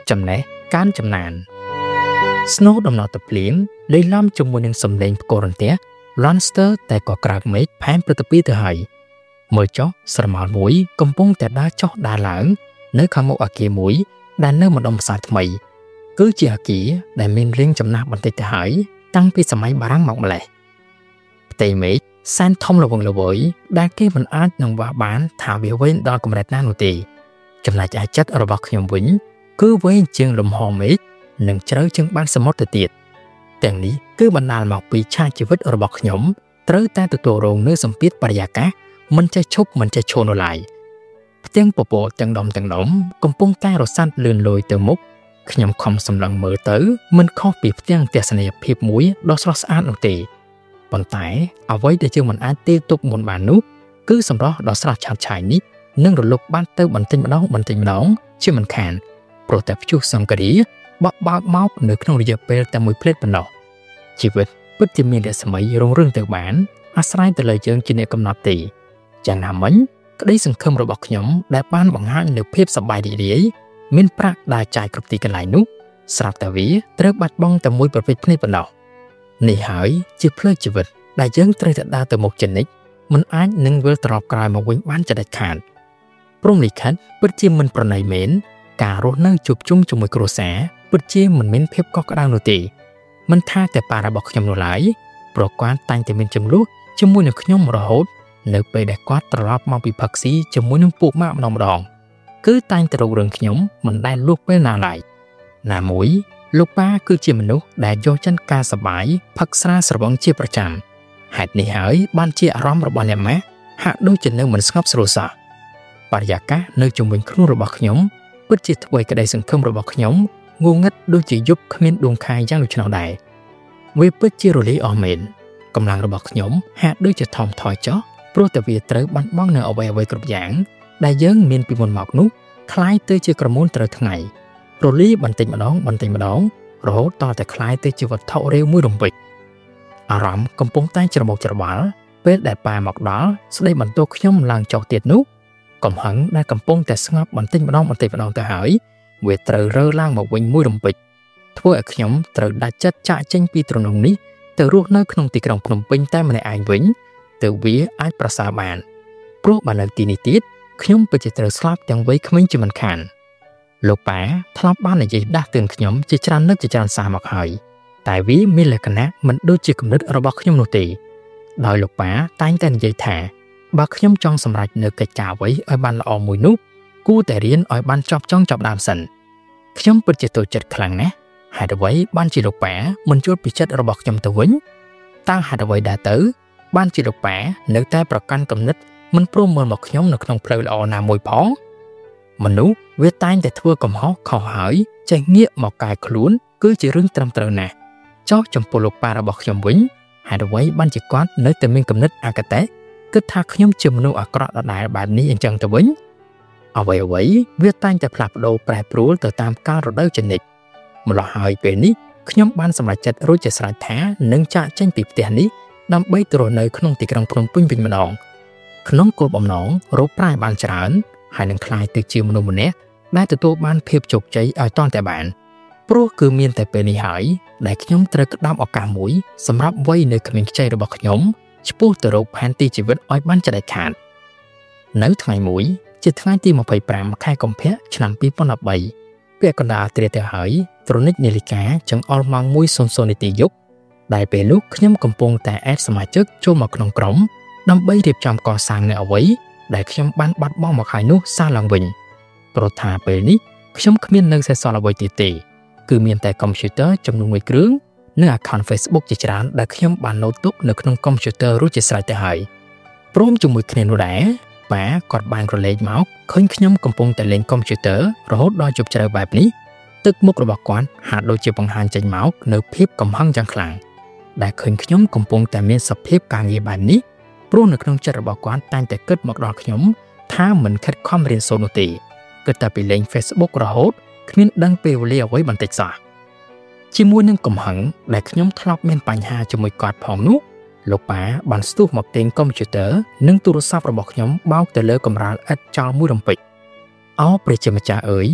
ចំណេះការចំណាន Snow ដំណើរទៅភ្លៀងលេងឡំជាមួយនឹងសំឡេងផ្គររន្ទះ Lanster តែក៏ក្រើកមេឃផែនព្រឹត្តពីទៅហើយមើលចុះស្រមោលមួយកំពុងតែដើរចុះដើរឡើងនៅខាងមុខអគារមួយដែលនៅម្ដុំផ្សារថ្មីគឺជាអគារដែលមានរាងចំណាស់បន្តិចទៅហើយតាំងពីសម័យបារាំងមកម្ល៉េះផ្ទៃមេឃសែនធំល្វឹងល្វើយដែលគេមិនអាចនឹងវាស់បានថាវាវែងដល់កម្រិតណានោះទេចំណែកឯចិត្តរបស់ខ្ញុំវិញគឺវែងជាងលំហមេឃនិងជ្រៅជាងបានសមុទ្រទៅទៀតទាំងនេះគឺបណ្ដាលមកពីឆាកជីវិតរបស់ខ្ញុំត្រូវតែទទួលរងនូវសម្ពាធបរិយាកាសមិនចេះឈប់មិនចេះឈរនៅឡើយផ្ទាំងពពកទាំងដុំកំពុងតែរសាត់លឿនលយទៅមុខខ្ញុំខំសម្លឹងមើលទៅមិនខុសពីផ្ទាំងទស្សនីយភាពមួយដ៏ស្រស់ស្អាតនោះទេប៉ុន្តែអ្វីដែលយើងមិនអាចទាយទុកមុនបាននោះគឺសម្រស់ដ៏ស្រស់ឆើតឆាយនេះនឹងរលត់បានទៅបន្តិចម្ដងជាមិនខានព្រោះតែព្យុះសង្ឃរាបក់បោកមកនៅក្នុងរយៈពេលតែមួយភ្លែតប៉ុណ្ណោះជីវិតពិតជាមានរស្មីរុងរឿងទៅបានអាស្រ័យទៅលើយើងជាអ្នកកំណត់ទេយ៉ាងណាមិញក្តីសង្ឃឹមរបស់ខ្ញុំដែលបានបង្ហាញនូវភាពសប្បាយរីករាយមានប្រាក់ដើរចាយគ្រប់ទីកន្លែងនោះស្រាប់តែវាត្រូវបាត់បង់តែមួយប្រភេទភ្នែកប៉ុណ្ណោះនេះហើយជាផ្លូវជីវិតដែលយើងត្រូវតែដើរទៅមុខជានិច្ចមិនអាចនឹងវិលត្រឡប់ក្រោយមកវិញបានដាច់ខាតព្រំលិខិតពិតជាមិនប្រណីមែនការរស់នៅជួបជុំជាមួយគ្រួសារពិតជាមិនមានភាពកក់ក្ដៅនោះទេមិនថាតែប៉ារបស់ខ្ញុំនោះឡើយព្រោះគាត់តែងតែមានចំនួនជាមួយនឹងខ្ញុំរហូតនៅពេលដែលគាត់ត្រឡប់មកពីផឹកស៊ីជាមួយនឹងពួកម៉ាក់ម្ដងគឺតែងតែរករឿងខ្ញុំមិនដែលលួសពេលណាឡើយណាមួយលោកប៉ាគឺជាមនុស្សដែលយកចិនការសបាយផឹកស្រាស្រវឹងជាប្រចាំហេតុនេះហើយបានជាអារម្មណ៍របស់អ្នកម៉ាក់ហាក់ដូចជានៅមិនស្ងប់ស្រួលសោះបរិយាកាសនៅជុំវិញខ្លួនរបស់ខ្ញុំពិតជាធ្វើឲ្យក្តីសង្ឃឹមរបស់ខ្ញុំងងឹតដូចជាយប់គ្មានដួងខែយ៉ាងដូច្នោះដែរវាពិតជារលាយអស់មែនកម្លាំងរបស់ខ្ញុំហាក់ដូចជាថមថយចុះព្រោះតែវាត្រូវបាត់បង់នៅអ្វីៗគ្រប់យ៉ាងដែលយើងមានពីមុនមកនោះคล้ายទៅជាក្រមួនត្រូវថ្ងៃរលាយបន្តិចម្ដងរហូតដល់តែคล้ายទៅជាវត្ថុរាវមួយរំពេចអារម្មណ៍កំពុងតែច្របូកច្របល់ពេលដែលប៉ាមកដល់ស្ដីបន្ទោសខ្ញុំឡើងចុះទៀតនោះកំហឹងដែលកំពុងតែស្ងប់បន្តិចម្ដងទៅហើយវាត្រូវរើឡើងមកវិញមួយរំពេចធ្វើឲ្យខ្ញុំត្រូវដាច់ចិត្តចាកចេញពីទ្រនងនេះទៅរស់នៅក្នុងទីក្រុងភ្នំពេញតែម្នាក់ឯងវិញទៅវាអាចប្រសើរបានព្រោះបើនៅទីនេះទៀតខ្ញុំពិតជាត្រូវស្លាប់ទាំងវ័យក្មេងជាមិនខានលោកប៉ាធ្លាប់បាននិយាយដាស់តឿនខ្ញុំជាច្រើននឹកជាច្រើនសារមកហើយតែវាមានលក្ខណៈមិនដូចជាគំនិតរបស់ខ្ញុំនោះទេដោយលោកប៉ាតែងតែនិយាយថាបើខ្ញុំចង់សម្រេចនៅកិច្ចការអ្វីឲ្យបានល្អមួយនោះគួរតែរៀនឲ្យបានចាប់ដើមសិនខ្ញុំពិតជាតូចចិត្តខ្លាំងណាស់ហេតុអ្វីបានជាលោកប៉ាមិនយល់ពីចិត្តរបស់ខ្ញុំទៅវិញតើហេតុអ្វីដែរទៅបានជាលោកប៉ានៅតែប្រកាន់គំនិតមិនព្រមមើលមកខ្ញុំនៅក្នុងផ្លូវល្អណាមួយផងមនុស្សវាតែងតែធ្វើកំហុសខុសហើយចេះងាកមកកែខ្លួនគឺជារឿងត្រឹមត្រូវណាស់ចុះចំពោះលោកប៉ារបស់ខ្ញុំវិញហេតុអ្វីបានជាគាត់នៅតែមានគំនិតអកតេគិតថាខ្ញុំជាមនុស្សអាក្រក់ដដែលបែបនេះអញ្ចឹងទៅវិញអ្វីវាតែងតែផ្លាស់ប្ដូរប្រែប្រួលទៅតាមកាលរដូវជានិច្ចម្ល៉េះហើយពេលនេះខ្ញុំបានសម្រេចចិត្តរួចជាស្រេចថានឹងចាកចេញពីផ្ទះនេះដើម្បីទៅរស់នៅក្នុងទីក្រុងភ្នំពេញវិញម្ដងក្នុងគោលបំណងរកប្រាក់បានច្រើនហើយនឹងក្លាយទៅជាមនុស្សម្នាក់ដែលទទួលបានភាពជោគជ័យឲ្យទាន់តែបានព្រោះគឺមានតែពេលនេះហើយដែលខ្ញុំត្រូវក្តាប់ឱកាសមួយសម្រាប់វ័យនៅក្មេងខ្ចីរបស់ខ្ញុំឆ្ពោះទៅរកផែនទីជីវិតឲ្យបានចែកខាតនៅថ្ងៃមួយជាថ្ងៃទី25ខែកុម្ភៈឆ្នាំ2013ពាក់កណ្ដាលត្រៀតទៅហើយត្រូនិចនាឡិកាចង្អុលម៉ោង 1:00 នាទីយប់ដែលពេលនោះខ្ញុំកំពុងតែអេតសមាជិកចូលមកក្នុងក្រុមដើម្បីរៀបចំកសាងនៅអ្វីដែលខ្ញុំបានបាត់បង់មកហើយនោះសារឡើងវិញព្រោះថាពេលនេះខ្ញុំគ្មាននៅសេសសល់អ្វីទៀតទេគឺមានតែកុំព្យូទ័រចំនួន1គ្រឿងនិង account Facebook ជាច្រើនដែលខ្ញុំបានណូតទុកនៅក្នុងកុំព្យូទ័ររួចជាស្រេចទៅហើយព្រមជាមួយគ្នានោះដែរប៉ាគាត់បានក្រឡេកមកឃើញខ្ញុំកំពុងតែលេងកុំព្យូទ័ររហូតដល់ជប់ជ្រៅបែបនេះទឹកមុខរបស់គាត់ហាក់ដូចជាបង្ហាញចេញមកនៅភាពកំហឹងយ៉ាងខ្លាំងដែលឃើញខ្ញុំកំពុងតែមានសភាពការងារបែបនេះព្រោះនៅក្នុងចិត្តរបស់គាត់តែងតែគិតមកដល់ខ្ញុំថាមិនខិតខំរៀនសូត្រនោះទេគិតតែពីលេង Facebook រហូតគ្មានដឹងពេលវេលាអ្វីបន្តិចសោះជាមួយនឹងកំហឹងដែលខ្ញុំធ្លាប់មានបញ្ហាជាមួយគាត់ផងនោះលោកប៉ាបានស្ទុះមកទិញកុំព្យូទ័រនិងទូរស័ព្ទរបស់ខ្ញុំបោកទៅលើកម្រាលឥដ្ឋចោលមួយរំពេចអោព្រះជាម្ចាស់អើយហ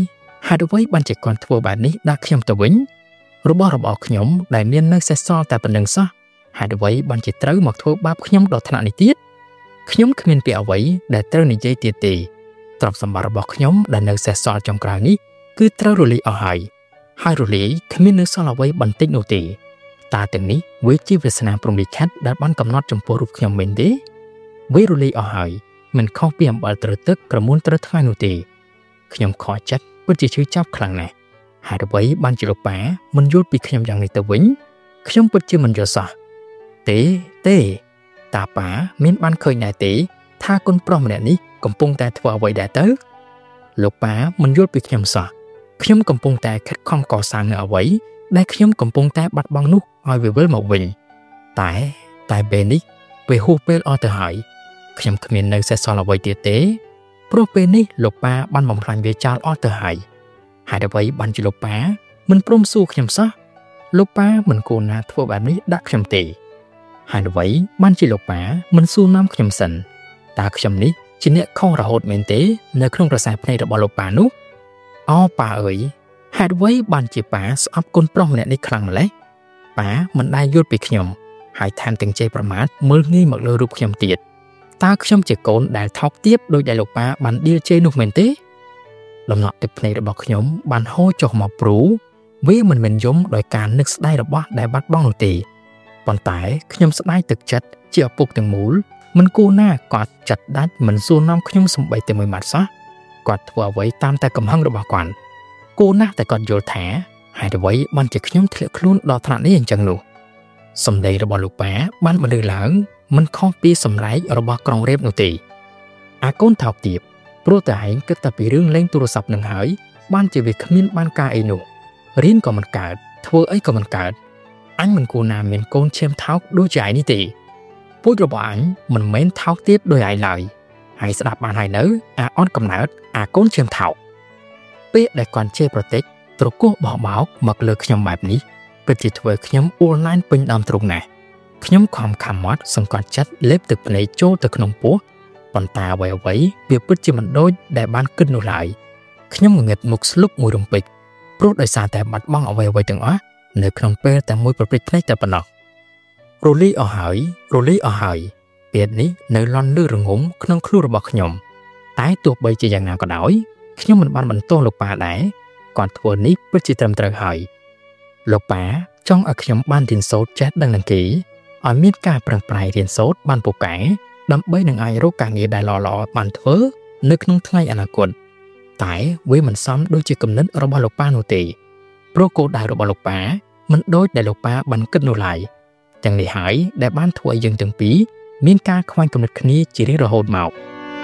ហេតុអ្វីបានជាគាត់ធ្វើបែបនេះដល់ខ្ញុំទៅវិញរបស់ខ្ញុំដែលមាននៅសេសសល់តែប៉ុណ្្នឹងសោះហេតុអ្វីបានជាត្រូវមកធ្វើបាបខ្ញុំដល់ថ្នាក់នេះទៀតខ្ញុំគ្មានពាក្យអ្វីដែលត្រូវនិយាយទៀតទេទ្រព្យសម្បត្តិរបស់ខ្ញុំដែលនៅសេសសល់ចុងក្រោយនេះគឺត្រូវរលាយអស់ហើយរលាយគ្មាននៅសល់អ្វីបន្តិចនោះទេតើទាំងនេះវាជាវាសនាព្រំលិខិតដែលបានកំណត់ចំពោះរូបខ្ញុំមែនទេវារលាយអស់ហើយមិនខុសពីអំបិលត្រូវទឹកក្រមួនត្រូវថ្ងៃនោះទេខ្ញុំខកចិត្តពិតជាឈឺចាប់ខ្លាំងណាស់ហេតុអ្វីបានជាលោកប៉ាមិនយល់ពីខ្ញុំយ៉ាងនេះទៅវិញខ្ញុំពិតជាមិនយល់សោះទេតាប៉ាមានបានឃើញដែរទេថាកូនប្រុសម្នាក់នេះកំពុងតែធ្វើអ្វីដែរទៅលោកប៉ាមិនយល់ពីខ្ញុំសោះខ្ញុំកំពុងតែខិតខំកសាងនៅអ្វីដែលខ្ញុំកំពុងតែបាត់បង់នោះឲ្យវាវិលមកវិញតែពេលនេះពេលហួសពេលអស់ទៅហើយខ្ញុំគ្មាននៅសេសសល់អ្វីទៀតទេព្រោះពេលនេះលោកប៉ាបានបំផ្លាញវាចោលអស់ទៅហើយហេតុអ្វីបានជាលោកប៉ាមិនព្រមសួរខ្ញុំសោះលោកប៉ាមិនគួរណាធ្វើបែបនេះដាក់ខ្ញុំទេហេតុអ្វីបានជាលោកប៉ាមិនសួរនាំខ្ញុំសិនតើខ្ញុំនេះជាអ្នកខុសរហូតមែនទេនៅក្នុងក្រសែភ្នែករបស់លោកប៉ានោះអូប៉ាអើយហេតុអ្វីបានជាប៉ាស្អប់កូនប្រុសម្នាក់នេះខ្លាំងម្ល៉េះប៉ាមិនដែលយល់ពីខ្ញុំហើយថែមទាំងជេរប្រមាថមើលងាយមកលើរូបខ្ញុំទៀតតើខ្ញុំជាកូនដែលថោកទាបដោយដែលលោកប៉ាបានដៀលជេរនោះមែនទេលំណក់ទឹកភ្នែករបស់ខ្ញុំបានហូរចុះមកព្រូវាមិនមែនយំដោយការនឹកស្ដាយរបស់ដែលបាត់បង់នោះទេប៉ុន្តែខ្ញុំស្ដាយទឹកចិត្តជាឪពុកទាំងមូលមិនគួរណាគាត់ចាត់ដាច់មិនសួរនាំខ្ញុំសំបីតែមួយម៉ាត់សោះគាត់ធ្វើអ្វីតាមតែកំហឹងរបស់គាត់គួរណាស់តែគាត់យល់ថាហេតុអ្វីបានជាខ្ញុំធ្លាក់ខ្លួនដល់ថ្នាក់នេះអញ្ចឹងនោះសម្ដីរបស់លោកប៉ាបានបន្លឺឡើងមិនខុសពីសម្ដែងរបស់ក្រុងរ៉េបនោះទេអាកូនថោកទាបព្រោះតែឯងគិតតែពីរឿងលេងទូរស័ព្ទនឹងហើយបានជាវាគ្មានបានការអីនោះរៀនក៏មិនកើតធ្វើអីក៏មិនកើតអញមិនគួរណាមានកូនឈាមថោកដូចជាឯងនេះទេពូជរបស់អញមិនមែនថោកទាបដូចឯងឡើយហើយស្ដាប់បានហើយនៅអាអត់កំណើតអាកូនឈាមថោកពេលដែលគាត់ជេរប្រតិចត្រគោះបោះបោកមកលើខ្ញុំបែបនេះពិតជាធ្វើខ្ញុំអ៊ូលណែនពេញដើមទ្រូងណាស់ខ្ញុំខំខាំមាត់សង្កត់ចិត្តលេបទឹកភ្នែកចូលទៅក្នុងពោះប៉ុន្តែអ្វីវាពិតជាមិនដូចដែលបានគិតនោះឡើយខ្ញុំងងឹតមុខស្លុបមួយរំពេចព្រោះដោយសារតែបាត់បង់អ្វីទាំងអស់នៅក្នុងពេលតែមួយប្រព្រឹត្តភ្នែកតែប៉ុណ្ណោះរលាយអស់ហើយពេលនេះនៅលន់លឺរងំក្នុងខ្លួនរបស់ខ្ញុំតែទោះបីជាយ៉ាងណាក៏ដោយខ្ញុំមិនបានបន្ទោសលោកប៉ាដែរគាត់ធ្វើនេះពិតជាត្រឹមត្រូវហើយលោកប៉ាចង់ឲ្យខ្ញុំបានរៀនសូត្រចេះដឹងនឹងគេឲ្យមានការប្រឹងប្រែងរៀនសូត្របានពូកែដើម្បីនឹងអាចរកការងារដែលល្អៗបានធ្វើនៅក្នុងថ្ងៃអនាគតតែវាមិនសមដូចជាគំនិតរបស់លោកប៉ានោះទេព្រោះគោលដៅរបស់លោកប៉ាមិនដូចដែលលោកប៉ាបានគិតនោះឡើយទាំងនេះហើយដែលបានធ្វើឲ្យយើងទាំងពីរមានការខ្វែងគំនិតគ្នាជារៀងរហូតមក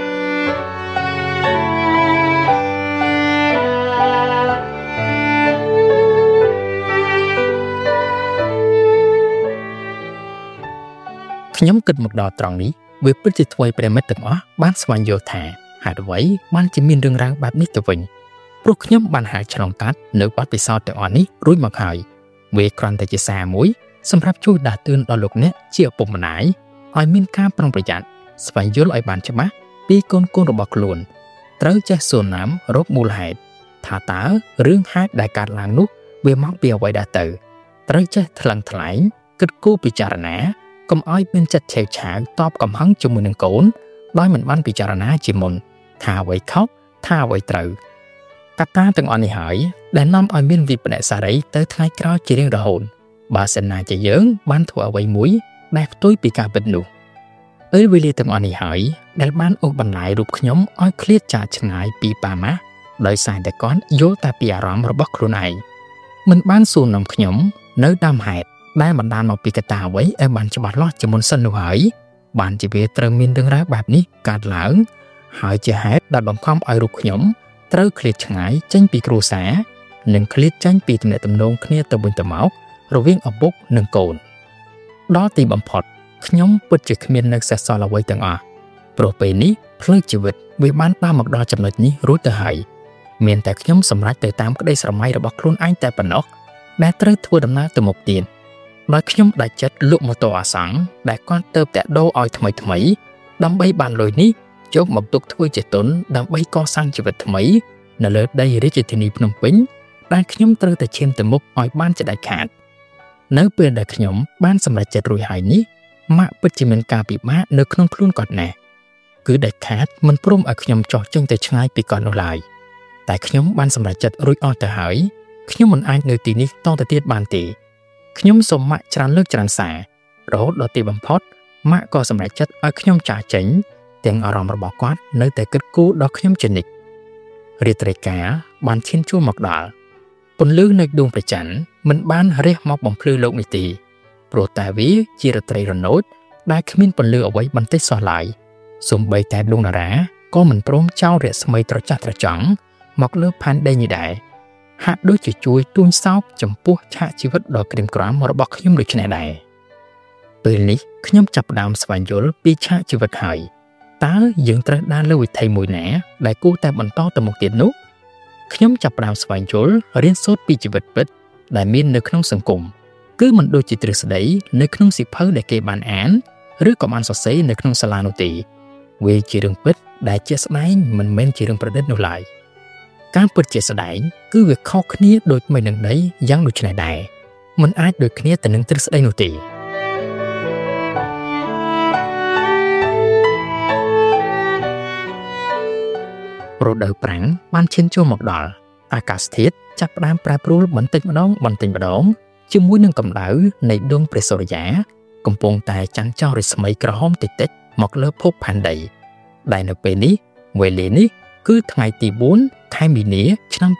ខ្ញុំគិតមកដល់ត្រង់នេះវាពិតជាធ្វើឲ្យប្រិមិត្តទាំងអស់បានស្វែងយល់ថាហេតុអ្វីបានជាមានរឿងរ៉ាវបែបនេះទៅវិញព្រោះខ្ញុំបានហៅឆ្លងកាត់នៅបទពិសោធន៍ទាំងអស់នេះរួចមកហើយវាគ្រាន់តែជាសារមួយសម្រាប់ជួយដាស់តឿនដល់លោកអ្នកជាឪពុកម្ដាយឲ្យមានការប្រុងប្រយ័ត្នស្វែងយល់ឲ្យបានច្បាស់ពីកូនរបស់ខ្លួនត្រូវចេះសួរនាំរកមូលហេតុថាតើរឿងហេតុដែលកើតឡើងនោះវាមកពីអ្វីដែរទៅត្រូវចេះថ្លឹងថ្លែងគិតគូរពិចារណាកុំឲ្យមានចិត្តឆេវឆាវតបកំហឹងជាមួយនឹងកូនដោយមិនបានពិចារណាជាមុនថាអ្វីខុសថាអ្វីត្រូវកត្តាទាំងអស់នេះហើយដែលនាំឲ្យមានវិបដិសារីទៅថ្ងៃក្រោយជារៀងរហូតបើសិនណាជាយើងបានធ្វើអ្វីមួយដែលផ្ទុយពីការពិតនោះពេលវេលាទាំងអស់នេះហើយដែលបានអូសបន្លាយរូបខ្ញុំឲ្យឃ្លាតចាកឆ្ងាយពីប៉ាម៉ាស់ដោយសារតែគាត់យល់តែពីអារម្មណ៍របស់ខ្លួនឯងមិនបានសួរនាំខ្ញុំនៅដើមហេតុដែលបណ្ដាលមកពីកត្តាអ្វីឲ្យបានច្បាស់លាស់ជាមុនសិននោះហើយបានជាវាត្រូវមានរឿងរ៉ាវបែបនេះកើតឡើងហើយជាហេតុដែលបង្ខំឲ្យរូបខ្ញុំត្រូវឃ្លាតឆ្ងាយចេញពីគ្រួសារនិងឃ្លាតចេញពីទំនាក់ទំនងគ្នាទៅវិញទៅមករវាងឪពុកនិងកូនដល់ទីបំផុតខ្ញុំពិតជាគ្មាននៅសេសសល់អ្វីទាំងអស់ព្រោះពេលនេះផ្លូវជីវិតវាបានដើរមកដល់ចំណុចនេះរួចទៅហើយមានតែខ្ញុំសម្រេចទៅតាមក្តីស្រមៃរបស់ខ្លួនឯងតែប៉ុណ្ណោះដែលត្រូវធ្វើដំណើរទៅមុខទៀតដោយខ្ញុំដាច់ចិត្តលក់ម៉ូតូអាសង់ដែលគាត់ទៅតាក់ដូរឲ្យថ្មីដើម្បីបានលុយនេះយកមកទុកធ្វើជាទុនដើម្បីកសាងជីវិតថ្មីនៅលើដីរាជធានីភ្នំពេញដែលខ្ញុំត្រូវតែឈានទៅមុខឲ្យបានជាដាច់ខាតនៅពេលដែលខ្ញុំបានសម្រេចចិត្តរួចហើយនេះម៉ាក់ពិតជាមានការពិបាកនៅក្នុងខ្លួនគាត់ណាស់គឺដាច់ខាតមិនព្រមឲ្យខ្ញុំចោះចេញទៅឆ្ងាយពីគាត់នោះឡើយតែខ្ញុំបានសម្រេចចិត្តរួចអស់ទៅហើយខ្ញុំមិនអាចនៅទីនេះតទៅទៀតបានទេខ្ញុំសូមម៉ាក់ច្រើនលើកច្រើនសាររហូតដល់ទីបំផុតម៉ាក់ក៏សម្រេចចិត្តឲ្យខ្ញុំចាកចេញទាំងអារម្មណ៍របស់គាត់នៅតែគិតគូរដល់ខ្ញុំជានិច្ចរាត្រីការបានឈានចូលមកដល់ពន្លឺនៅដួងព្រះច័ន្ទមិនបានរះមកបំភ្លឺលោកនេះទេព្រោះតែវាជារាត្រីរនោចដែលគ្មានពន្លឺអ្វីបន្តិចសោះឡើយសូម្បីតែដួងតារាក៏មិនព្រមចោលរស្មីត្រចះត្រចង់មកលើផែនដីនេះដែរហាក់ដូចជាជួយទួញសោកចំពោះឆាកជីវិតដ៏ក្រៀមក្រំរបស់ខ្ញុំដូចនេះដែរពេលនេះខ្ញុំចាប់ផ្ដើមស្វែងយល់ពីឆាកជីវិតហើយតើយើងត្រូវដើរលើវិថីមួយណាដែលគួរតែបន្តទៅមុខទៀតនោះខ្ញុំចាប់ផ្ដើមស្វែងយល់រៀនសូត្រពីជីវិតពិតដែលមាននៅក្នុងសង្គមគឺមិនដូចជាទ្រឹស្ដីនៅក្នុងសៀវភៅដែលគេបានអានឬក៏បានសរសេរនៅក្នុងសាលានោះទេវាជារឿងពិតដែលជាក់ស្ដែងមិនមែនជារឿងប្រឌិតនោះឡើយការពិតជាស្ដែងគឺវាខុសគ្នាដូចមេនឹងដីយ៉ាងដូចនេះដែរមិនអាចដូចគ្នាទៅនឹងទ្រឹស្ដីនោះទេរដូវប្រាំងបានឈានចូលមកដល់អាកាសធាតុចាប់ផ្ដើមប្រែប្រួលបន្តិចម្ដងជាមួយនឹងកម្ដៅនៃដួងព្រះសូរ្យាកំពុងតែចាំងចោលរស្មីក្រហមតិចៗមកលើភពផែនដីដែលនៅពេលនេះវេលានេះគឺថ្ងៃទី4ខែមីនាឆ្នាំ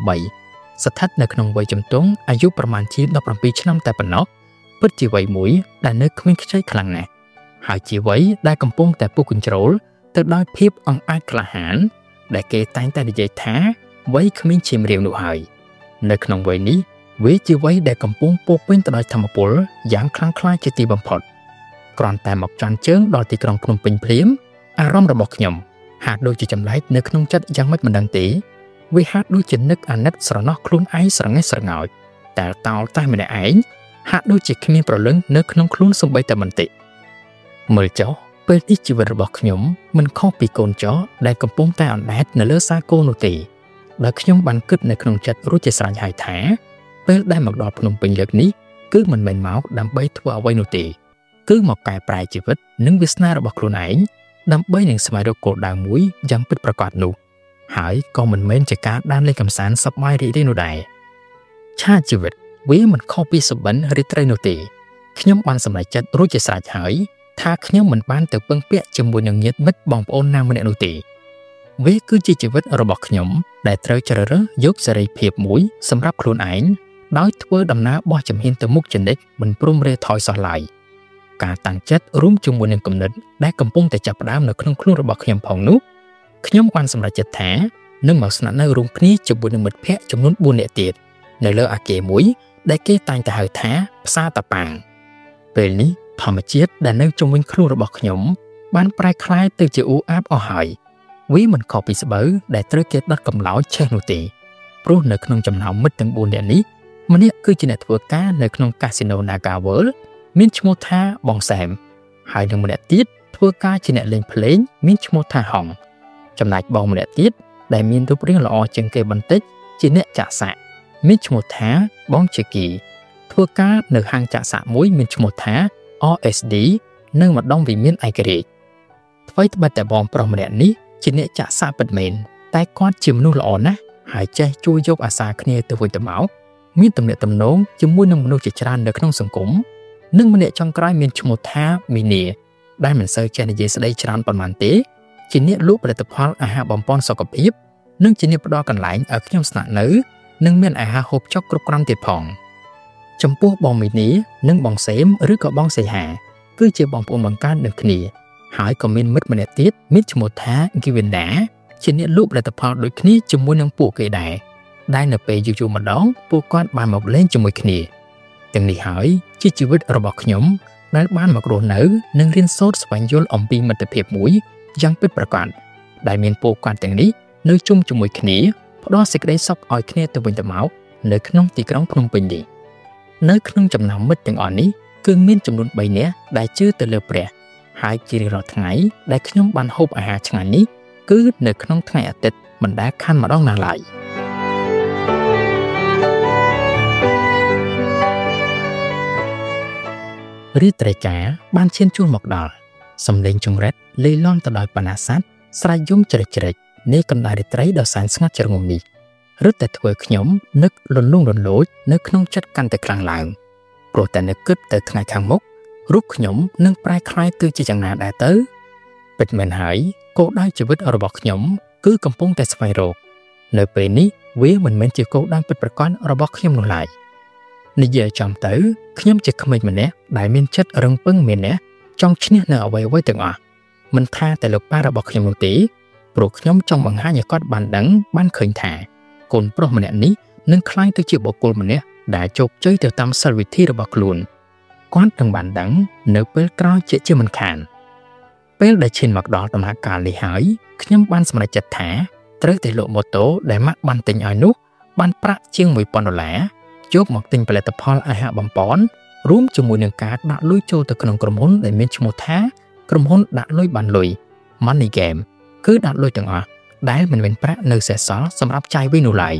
2013ស្ថិតនៅក្នុងវ័យជំទង់អាយុប្រមាណជា17ឆ្នាំតែប៉ុណ្ណោះពិតជាវ័យមួយដែលនៅក្មេងខ្ចីខ្លាំងណាស់ហើយជាវ័យដែលកំពុងតែពុះកញ្ជ្រោលទៅដោយភាពអង្អាចក្លាហានដែលគេតែងតែនិយាយថាវ័យក្មេងឈាមរាវនោះហើយនៅក្នុងវ័យនេះវាជាវ័យដែលកំពុងពោពេញទៅដោយធម៌ពលយ៉ាងខ្លាំងក្លាជាទីបំផុតគ្រាន់តែមកចាន់ជើងដល់ទីក្រុងភ្នំពេញភ្លាមអារម្មណ៍របស់ខ្ញុំហាក់ដូចជាចម្លែកនៅក្នុងចិត្តយ៉ាងម៉េចមិនដឹងទេវាហាក់ដូចជានឹកអាណិតស្រណោះខ្លួនឯងស្រងេះស្រងោចតែតោលតែម្នាក់ឯងហាក់ដូចជាគ្មានប្រលឹងនៅក្នុងខ្លួនសូម្បីតែបន្តិចមើលចុះពេលនេះជីវិតរបស់ខ្ញុំមិនខុសពីកូនចោដែលកំពុងតែអណ្ដែតនៅលើសាគោនោះទេដែលខ្ញុំបានគិតនៅក្នុងចិត្តរួចជាស្រេចហើយថាពេលដែលមកដល់ភ្នំពេញលើកនេះគឺមិនមែនមកដើម្បីធ្វើអ្វីនោះទេគឺមកកែប្រែជីវិតនិងវាសនារបស់ខ្លួនឯងដើម្បីនឹងស្វែងរកគោលដៅមួយយ៉ាងពិតប្រាកដនោះហើយក៏មិនមែនជាការដើរលេងកម្សាន្តសប្បាយរីករាយនោះដែរឆាកជីវិតវាមិនខុសពីសុបិនរីត្រីនោះទេខ្ញុំបានសម្រេចចិត្តរួចជាស្រេចហើយថាខ្ញុំមិនបានទៅពឹងពាក់ជាមួយនឹងញាតិមិត្តបងប្អូនណាម្នាក់នោះទេវាគឺជាជីវិតរបស់ខ្ញុំដែលត្រូវជ្រើសរើសយកសេរីភាពមួយសម្រាប់ខ្លួនឯងដោយធ្វើដំណើរបោះជំហានទៅមុខជានិច្ចមិនព្រមរាថយសោះឡើយការតាំងចិត្តរួមជាមួយនឹងគំនិតដែលកំពុងតែចាប់ផ្ដើមនៅក្នុងខ្លួនរបស់ខ្ញុំផងនោះខ្ញុំបានសម្រេចចិត្តថានឹងមកស្នាក់នៅរួមគ្នាជាមួយនឹងមិត្តភ័ក្តិចំនួន4នាក់ទៀតនៅលើអគារមួយដែលគេតែងតែហៅថាផ្សារតាប៉ាងពេលនេះធម្មជាតិដែលនៅជុំវិញខ្លួនរបស់ខ្ញុំបានប្រែក្លាយទៅជាអ៊ូអាបអស់ហើយវាមិនខុសពីស្បូវដែលត្រូវគេដុតកំឡោចឆេះនោះទេព្រោះនៅក្នុងចំណោមមិត្តទាំង4នាក់នេះម្នាក់គឺជាអ្នកធ្វើការនៅក្នុងកាស៊ីណូ Naga World មានឈ្មោះថាបងសែមហើយនឹងម្នាក់ទៀតធ្វើការជាអ្នកលេងភ្លេងមានឈ្មោះថាហងចំណែកបងម្នាក់ទៀតដែលមានរូបរាងល្អជាងគេបន្តិចជាអ្នកចាក់សាក់មានឈ្មោះថាបងជាគីធ្វើការនៅហាងចាក់សាក់មួយមានឈ្មោះថា RSD នៅម្ដុំវិមានឯករាជ្យថ្មីត្បិតតែបងប្រុសម្នាក់នេះជាអ្នកចាក់សាក់ពិតមែនតែគាត់ជាមនុស្សល្អណាស់ហើយចេះជួយយកអាសាគ្នាទៅវិញទៅមកមានទំនាក់ទំនងជាមួយនឹងមនុស្សជាច្រើននៅក្នុងសង្គមនិងម្នាក់ចុងក្រោយមានឈ្មោះថាមីនីដែលមិនសូវចេះនិយាយស្ដីច្រើនប៉ុន្មានទេជាអ្នកលក់ផលិតផលអាហារបំប៉នសុខភាពនិងជាអ្នកផ្ដល់កន្លែងឲ្យខ្ញុំស្នាក់នៅនិងមានអាហារហូបចុកគ្រប់គ្រាន់ទៀតផងចំពោះបងមីនីនិងបងសេមឬក៏បងសេហាគឺជាបងប្អូនបង្កើតនឹងគ្នាហើយក៏មានមិត្តម្នាក់ទៀតមានឈ្មោះថាគីវិនដាជាអ្នកលក់ផលិតផលដូចគ្នាជាមួយនឹងពួកគេដែរដែលនៅពេលយូរៗម្ដងពួកគាត់បានមកលេងជាមួយគ្នាទាំងនេះហើយជាជីវិតរបស់ខ្ញុំដែលបានមករស់នៅនិងរៀនសូត្រស្វែងយល់អំពីមិត្តភាពមួយយ៉ាងពិតប្រាកដដែលមានពួកគាត់ទាំងនេះនៅជុំជាមួយគ្នាផ្ដល់សេចក្តីសុខឲ្យគ្នាទៅវិញទៅមកនៅក្នុងទីក្រុងភ្នំពេញនេះនៅក្នុងចំណោមមិត្តទាំងអស់នេះគឺមានចំនួន3នាក់ដែលជឿទៅលើព្រះហើយជារៀងរាល់ថ្ងៃដែលខ្ញុំបានហូបអាហារឆ្ងាញ់នេះគឺនៅក្នុងថ្ងៃអាទិត្យមិនដែលខាន់ម្ដងណាឡើយរាជត្រីកាបានឈានជួលមកដល់សំឡេងចង្រិតលាយឡំទៅដោយបណ្ណាស័ព្ទស្រែកយំជ្រេចនៃកណ្ដាលរាត្រីដ៏សែនស្ងាត់ជ្រងំនេះរឹតតែធ្វើខ្ញុំនឹកលន្លង់រលោចនៅក្នុងចិត្តកាន់តែខ្លាំងឡើងព្រោះតែនឹកគិតទៅថ្ងៃខាងមុខរូបខ្ញុំនឹងប្រែក្លាយទៅជាយ៉ាងណាដែរទៅពិតមែនហើយគោលដៅជីវិតរបស់ខ្ញុំគឺកំពុងតែស្វែងរកនៅពេលនេះវាមិនមែនជាគោលដៅពិតប្រាកដរបស់ខ្ញុំនោះឡើយនិយាយចំទៅខ្ញុំជាក្មេងម្នាក់ដែលមានចិត្តរឹងពឹងមានអ្នកចង់ឈ្នះនៅអ្វីៗទាំងអស់មិនថាតែលោកប៉ារបស់ខ្ញុំនោះទេព្រោះខ្ញុំចង់បង្ហាញឲ្យគាត់បានដឹងបានឃើញថាកូនប្រុសម្នាក់នេះនឹងក្លាយទៅជាបុគ្គលម្នាក់ដែលជោគជ័យទៅតាមសិលវិធីរបស់ខ្លួនគាត់នឹងបានដឹងនៅពេលក្រោយជាមិនខានពេលដែលឈានមកដល់ដំណាក់កាលនេះហើយខ្ញុំបានសម្រេចចិត្តថាត្រូវតែលក់ម៉ូតូដែលម៉ាក់បានទិញឲ្យនោះបានប្រាក់ជាង$1000យកមកទិញផលិតផលអាហារបំប៉នរួមជាមួយនឹងការដាក់លុយចូលទៅក្នុងក្រុមហ៊ុនដែលមានឈ្មោះថាក្រុមហ៊ុនដាក់លុយបានលុយ Money Game គឺដាក់លុយទាំងអស់ដែលមិនមានប្រាក់នៅសេសសល់សម្រាប់ចាយវិញនោះឡើយ